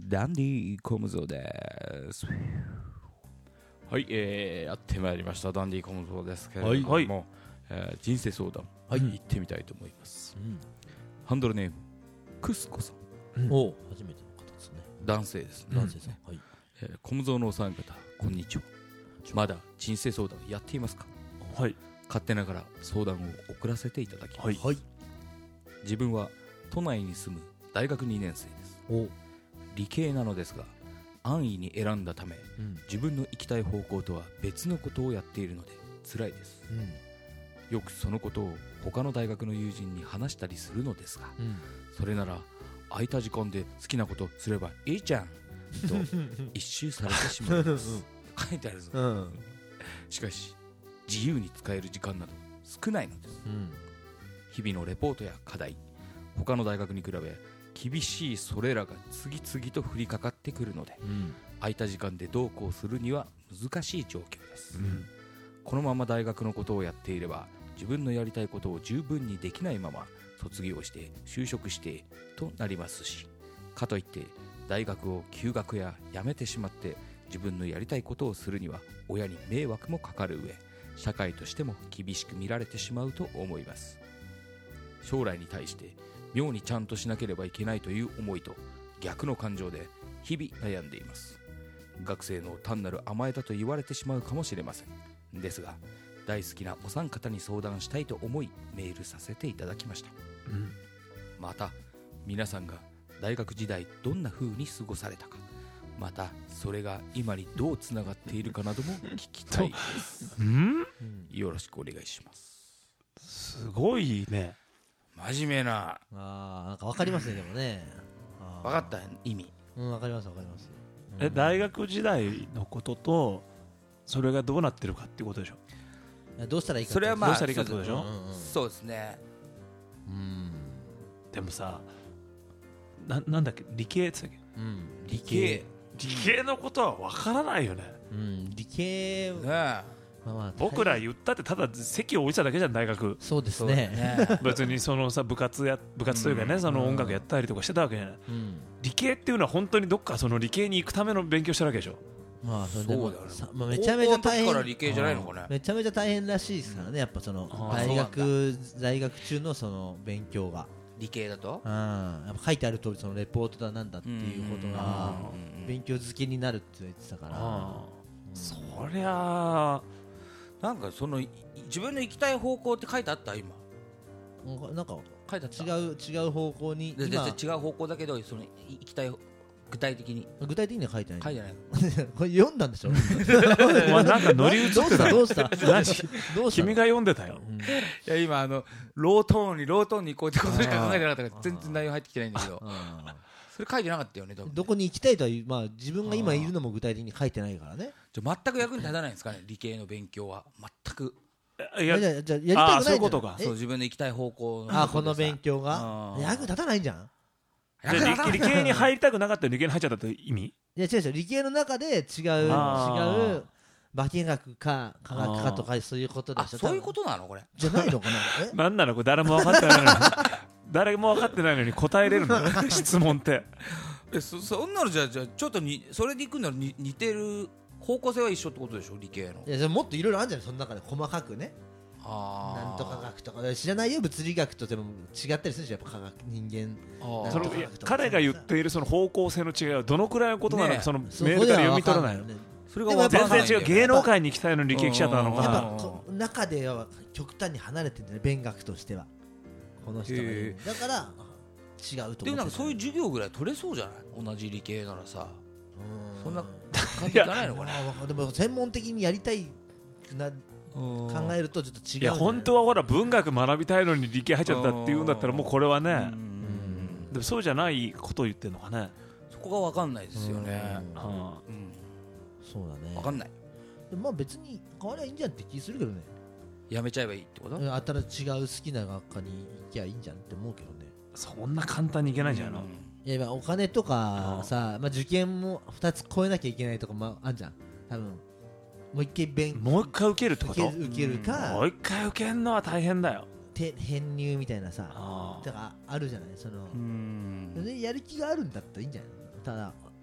ダンディコムゾーです。はい、やってまいりましたダンディコムゾーですけれども、 はい人生相談、 はい、 行ってみたいと思います、ハンドルネームクスコさん、 お初めての方ですね。 男性ですね、 男性さん、はい、 コムゾーのお三方こんにちは。まだ人生相談やっていますか？ はい、 勝手ながら相談を送らせていただきます、 はい、 自分は都内に住む大学2年生です。理系なのですが安易に選んだため、自分の行きたい方向とは別のことをやっているので辛いです、よくそのことを他の大学の友人に話したりするのですが、それなら空いた時間で好きなことすればいいじゃんと一周されてしまいます書いてあるぞ、しかし自由に使える時間など少ないのです、日々のレポートや課題、他の大学に比べ厳しいそれらが次々と降りかかってくるので、空いた時間でどうこうするには難しい状況です、このまま大学のことをやっていれば自分のやりたいことを十分にできないまま卒業して就職してとなりますし、かといって大学を休学や辞めてしまって自分のやりたいことをするには親に迷惑もかかる上、社会としても厳しく見られてしまうと思います。将来に対して妙にちゃんとしなければいけないという思いと逆の感情で日々悩んでいます。学生の単なる甘えだと言われてしまうかもしれません。ですが大好きなお三方に相談したいと思いメールさせていただきました、また皆さんが大学時代どんな風に過ごされたか、またそれが今にどうつながっているかなども聞きたいです、よろしくお願いします。 すごいね、 真面目な。 なんか分かりますね。でもね、 分かった意味。 分かります分かります、 大学時代のこととそれがどうなってるかっていうことでしょ。 どうしたらいいか、 それはまあどうしたらいいかってことでしょ。 そうですね。 でもさ、なんだっけ、理系って言ってたっけ、理系のことは分からないよね。 理系ね、 僕ら言ったってただ席を置いてただけじゃん、大学。 そうですね。 別にそのさ部活というかね、その音楽やったりとかしてたわけじゃない。理系っていうのは本当にどっかその理系に行くための勉強したわけでしょ。 そうだよね。 めちゃめちゃ大変。 から理系じゃないのかね。 めちゃめちゃ大変らしいですからね。やっぱその大学中のその勉強が理系だと、 やっぱ書いてある通りそのレポートだなんだっていうことが勉強好きになるって言ってたから、 そりゃなんかその自分の行きたい方向って書いてあった？今なんか書いてあった？ 違う方向に、 今違う方向だけど、その行きたい具体的には書いてない。 書いてないこれ読んだんでしょ。 お前なんか乗り移ってた。 どうした君が読んでたよ。 いや今ロートーンにこうやってことしか考えてなかったから全然内容入ってきてないんだけど、それ書いてなかったよね。 どこに行きたいとは、まあ自分が今いるのも具体的に書いてないからね。 じゃ全く役に立たないんですかね、理系の勉強は。全く。 じゃやりたくないじゃん。 そういうことか。 そう、自分の行きたい方向この勉強が役に立たないんじゃん。 理系に入りたくなかったら理系に入っちゃったって意味？ いや違う理系の中で違う化学か科学かとかそういうことでしょ。 そういうことなのこれ。 じゃないのかな。 なんなのこれ、誰も分かってないのに誰も分かってないのに答えれるの質問って。 そんなのじゃちょっとそれで行くなら似てる方向性は一緒ってことでしょ、理系の。 いやもっといろいろあるんじゃない、その中で細かくね。なんとか学とか知らないよ。物理学とでも違ったりするし、やっぱ科学人間。 彼が言っているその方向性の違いはどのくらいのことなのか、そのメールから読み取らないの。 それが全然違う。芸能界に行きたいのに理系来ちゃったのか。 やっぱ中では極端に離れてるんだね、勉学としては。この人が言う。だから違うと思う。 でもなんかそういう授業ぐらい取れそうじゃない、同じ理系ならさ。そんな感じじゃないのかな。 でも専門的にやりたい考えるとちょっと違う。 いや本当はほら文学学びたいのに理系入っちゃったっていうんだったらもうこれはね。でもそうじゃないことを言ってるのかね。 そこが分かんないですよね。 そうだね、 分かんない。 まあ別に変わりゃいいんじゃんって気するけどね。 やめちゃえばいいってこと？ 新しい違う好きな学科に行きゃいいんじゃんって思うけどね。 そんな簡単にいけないんじゃないの。 いやお金とかさ、受験も2つ超えなきゃいけないとかもあんじゃん多分。もう一回受けるってこと？ 受けるか、 もう一回受けるのは大変だよ。 編入みたいなさ、だからあるじゃない。そのやる気があるんだったらいいんじゃない。ただ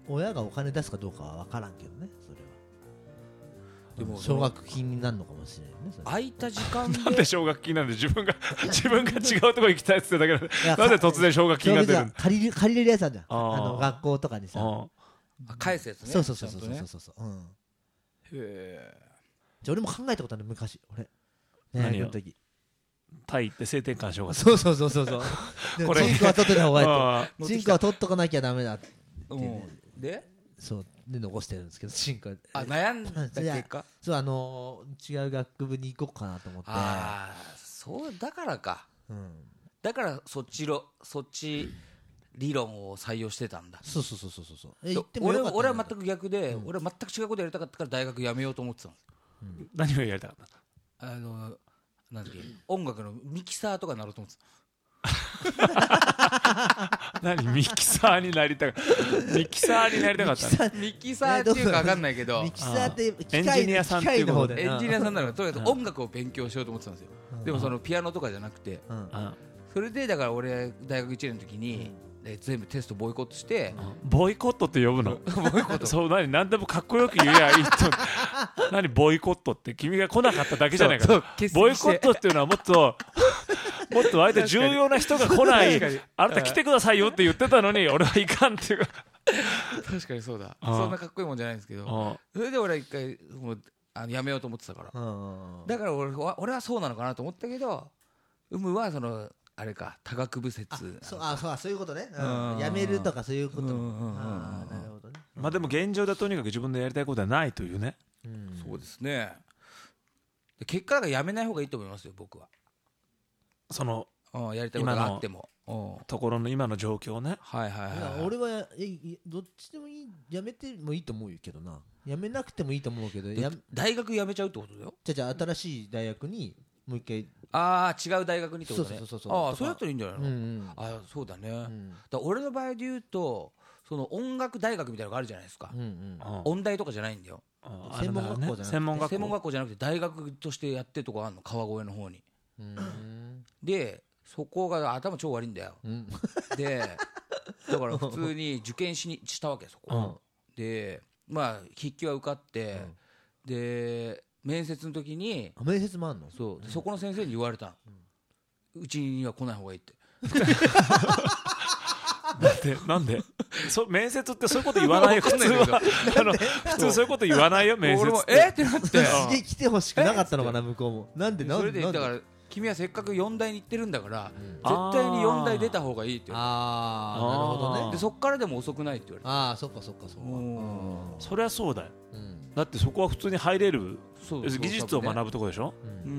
親がお金出すかどうかは分からんけどね、それは。 でも奨学金になるのかもしれないね、それ。 空いた時間でなんで奨学金なんで自分が違うところ行きたいって言ってたけどなんで突然奨学金が出るんだ。 借りれるやつあるじゃん、 学校とかにさ。 返すやつね。 そうそう、じゃ俺も考えたことある、昔俺何をの時タイって性転換しようか。 そうチンコは取ってた方がいいって。チンコは取っとかなきゃダメだってでそうで残してるんですけど、チンコ悩んだ結果そう違う学部に行こうかなと思って。 そうだからか、だからそっち理論を採用してたんだ。 そう俺は全く逆で、俺は全く違うことやりたかったから大学辞めようと思ってたんですよ。 何をやりたかった？ なんだっけ、音楽のミキサーとかになろうと思ってた。 何ミキサーになりたかったミキサーっていうか分かんないけど、 ミキサーってエンジニアさんっていうことで、 エンジニアさんなのか、とにかく音楽を勉強しようと思ってたんですよ。でもそのピアノとかじゃなくて、それでだから俺大学1年の時に全部テストボイコットして。 ボイコットって呼ぶの？ボイコットそう何でもかっこよく言えやいいと。何ボイコットって君が来なかっただけじゃないか。ボイコットっていうのはもっと相手重要な人が来ないあなた来てくださいよって言ってたのに俺はいかんっていうか。 確かにそうだ、そんなかっこいいもんじゃないんですけど、それで俺は一回もうやめようと思ってたから、だから俺はそうなのかなと思ったけど、はそのあれか、多学部説。 そういうことね。やめるとかそういうこと。なるほどね。 まあでも現状でとにかく自分でやりたいことはないというね。 そうですね。結果がやめない方がいいと思いますよ、僕は。 そのやりたいことがあってもところの今の状況ね。 俺はどっちでもいい、やめてもいいと思うけどな。やめなくてもいいと思うけど、 大学やめちゃうってことだよ。 じゃあ新しい大学にもう一回。 違う大学にってことね。 そうやったらいいんじゃないの。そうだね。だ俺の場合で言うと、その音楽大学みたいなのがあるじゃないですか。音大とかじゃないんだよ。 専門学校じゃなくて大学としてやってるとこあるの、川越の方に。でそこが頭超悪いんだよ。でだから普通に受験したわけ、そこ。でまあ筆記は受かって、で面接の時に。 面接もあんの？ そこの先生に言われたの、うちには来ない方がいいって。 なんで面接ってそういうこと言わないよ。普通は普通そういうこと言わないよ、面接って。 俺もってなって、 すげえ来てほしくなかったのかな、向こうも。なんでそれでだから君はせっかく4大に行ってるんだから、絶対に4大出た方がいいって言われて。 なるほどね。 でそっからでも遅くないって言われて。 そっかそりゃそうだよ。だってそこは普通に入れる技術を学ぶとこでしょ。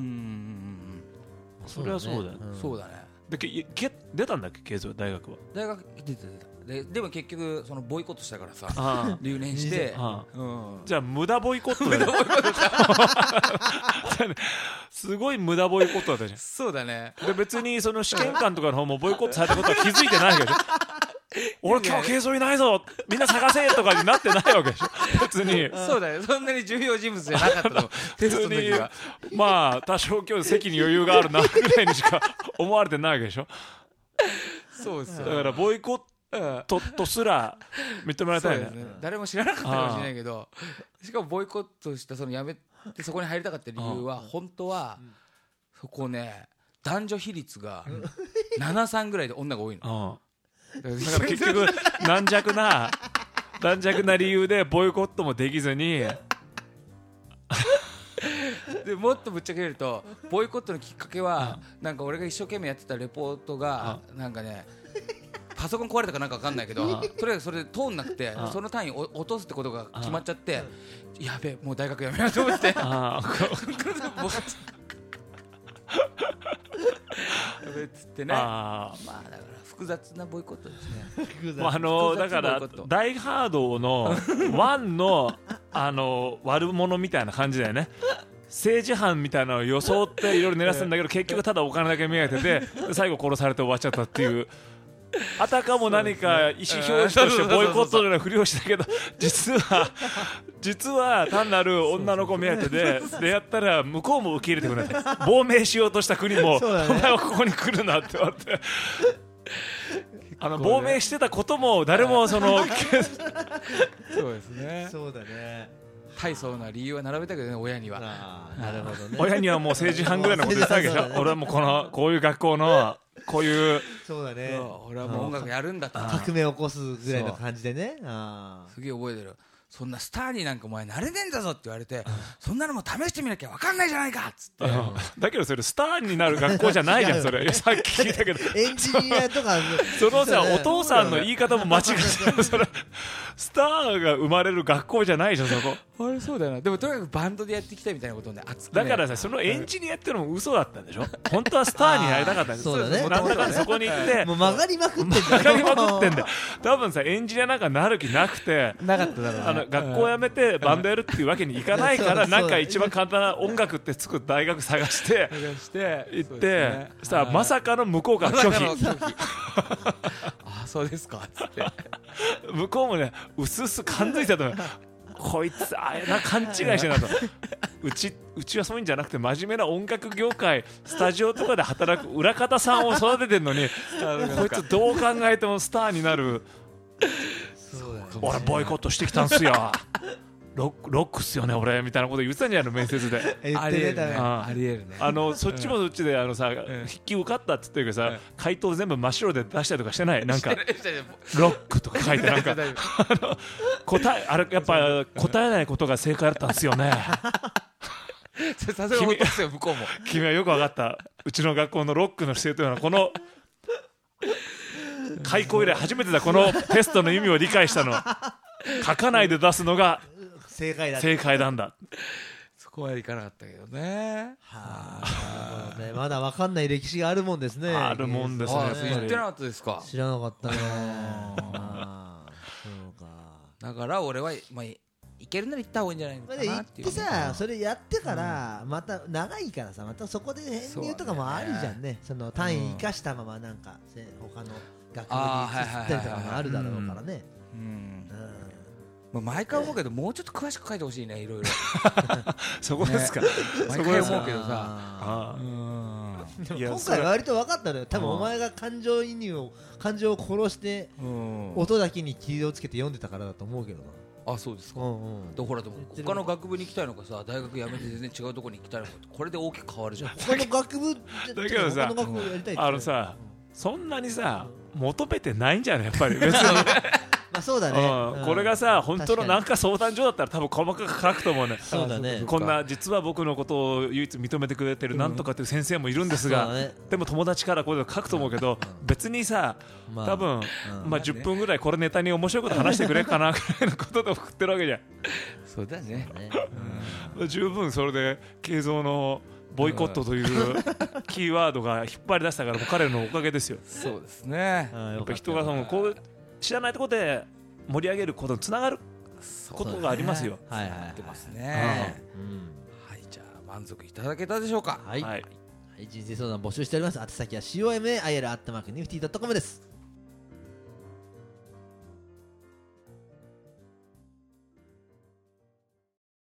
それはそうだよ。 そうだね。 で出たんだっけ、大学は。 大学出てでも結局そのボイコットしたからさ、留年して。 じゃあ無駄ボイコットだよ。すごい無駄ボイコットだったじゃん。 そうだね。 で別にその試験官とかの方もボイコットされたことは気づいてないけど、俺今日軽装いないぞみんな探せとかになってないわけでしょ、別に。 そうだよ、そんなに重要人物じゃなかったの。テストの時はまあ多少今日席に余裕があるなぐらいにしか思われてないわけでしょ。 そうですよ。 だからボイコットとすら認められたよね。 誰も知らなかったかもしれないけど、しかもボイコットしたそのやめてそこに入りたかった理由は、本当はそこね、男女比率が 7:3 ぐらいで女が多いの。だから結局軟弱な理由でボイコットもできずに。 でもっとぶっちゃけると、ボイコットのきっかけはなんか俺が一生懸命やってたレポートがなんかね、パソコン壊れたかなんか分かんないけど、とりあえずそれで通んなくて、その単位を落とすってことが決まっちゃって、やべえもう大学やめようと思って。つってね。まあだから複雑なボイコットですね。 だからダイハードの1の悪者みたいな感じだよね。政治犯みたいなのを装っていろいろ狙ってたんだけど、結局ただお金だけ見えてて、最後殺されて終わっちゃったっていう。あたかも何か意思表示としてボイコットのようなふりをしたけど、実は単なる女の子目当てでやったら向こうも受け入れてくれない。亡命しようとした国も、お前はここに来るなって言われて。 亡命してたことも誰もそのそうですね。 そうだね。 大層な理由は並べたけどね、親には。 なるほどね。 親にはもう政治犯ぐらいのこと言ったわけでしょ。俺はもうこういう学校のこういうそうだね。 俺はもう音楽やるんだと革命を起こすぐらいの感じでね。 すげえ覚えてる。そんなスターになんかお前なれねえんだぞって言われて、そんなのも試してみなきゃ分かんないじゃないかっつって。 だけどそれスターになる学校じゃないじゃんそれ。さっき聞いたけどエンジニアとかそのさお父さんの言い方も間違ってる。それスターが生まれる学校じゃないじゃんそこ。 あれそうだよな。でもとにかくバンドでやっていきたいみたいなことをね熱くね。 だからさそのエンジニアってのも嘘だったんでしょ。本当はスターになりたかったんです。 そうだね。 なんだかそこに行ってもう曲がりまくってんだよ。 曲がりまくってんだよ。多分さエンジニアなんかなる気なくてなかっただろうね。 学校辞めてバンドやるっていうわけにいかないからなんか一番簡単な音楽ってつく大学探して行ってそしたらまさかの向こうから拒否。 あそうですかっつって。 向こうもねうすうす感づいてたと思う。こいつ勘違いしてるなと。うちはそういうんじゃなくて真面目な音楽業界スタジオとかで働く裏方さんを育ててるのにこいつどう考えてもスターになる。俺ボイコットしてきたんすよ。ロックっすよね俺みたいなこと言ってたんじゃないの面接で。 ありえるね。ありえるね。 そっちもそっちでさ筆記受かったっつってるけどさ回答全部真っ白で出したりとかしてない。なんかロックとか書いてなんかあれやっぱ答えないことが正解だったんですよね。 さすがにですよ向こうも。 君はよく分かった。うちの学校のロックの姿勢というのはこの開校以来初めてだこのテストの意味を理解したの。書かないで出すのが正解なんだ。 そこまでいかなかったけどね。 まだ分かんない歴史があるもんですね。 あるもんですね。 言ってなかったですか。 知らなかったね。 だから俺はまあいけるなら行った方がいいんじゃないのかなっていう。 行ってさそれやってからまた長いからさまたそこで編入とかもあるじゃんね。その単位生かしたままなんか他の学部に移ったりとかもあるだろうからね。 毎回思うけどもうちょっと詳しく書いてほしいねいろいろ。 そこですか。 毎回思うけどさ。 今回割と分かったのよ。多分お前が感情を殺して音だけに気をつけて読んでたからだと思うけどな。 あそうですか。ほらでも他の学部に行きたいのかさ大学辞めて全然違うところに行きたいのかこれで大きく変わるじゃん。 他の学部だけどささそんなにさ求めてないんじゃないやっぱり別に。 まあそうだね。 これがさ本当のなんか相談所だったら多分細かく書くと思うね。 そうだね。 こんな実は僕のことを唯一認めてくれてるなんとかっていう先生もいるんですがでも友達からこれを書くと思うけど別にさ多分10分ぐらいこれネタに面白いこと話してくれるかなぐらいのことで送ってるわけじゃん。 そうだね。 十分それで慶三のボイコットというキーワードが引っ張り出したから彼のおかげですよ。 そうですね。 やっぱ人がこう知らないところで盛り上げることにつながることがありますよ。 はいはい。ますね。はい、じゃあ満足いただけたでしょうか。 はい。人生相談募集しております。宛先はCOMAIL@nifty.com です。